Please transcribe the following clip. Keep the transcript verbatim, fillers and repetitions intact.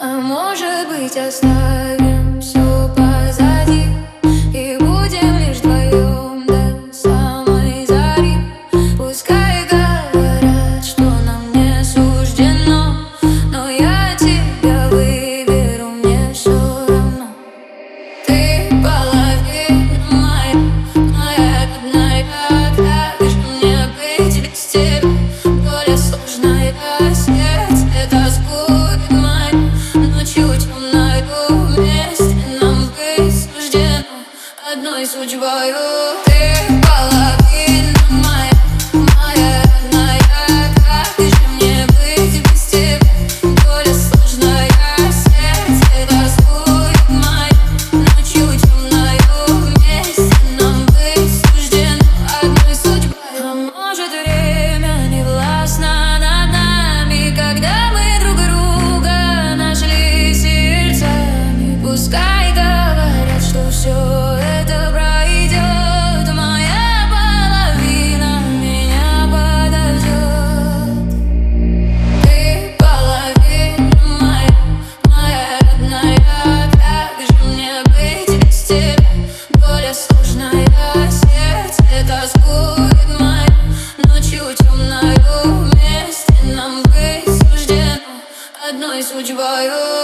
А может быть, оставим все позади и будем лишь вдвоем до самой зари. Пускай говорят, что нам не суждено, но я тебя выберу, мне все равно. Ты половина моя, моя родная. Как же мне быть без тебя? Более сложная, сердце тоскует мать. Ночью темною вместе нам быть суждено одной судьбою. Ты половина моя, моя родная. Как же мне быть без тебя? Более сложная, сердце тоскует мать. Ночью темною вместе нам быть суждено одной судьбой. А может, время не властно над нами, когда мы друг друга нашли сердцами. Пускай говорят, что все это пройдет, моя половина меня подождет. Ты половина моя, моя родная. Как же мне быть без тебя? Более сложная, сердце тоскует мать. Ночью темною вместе нам быть суждено одной судьбою.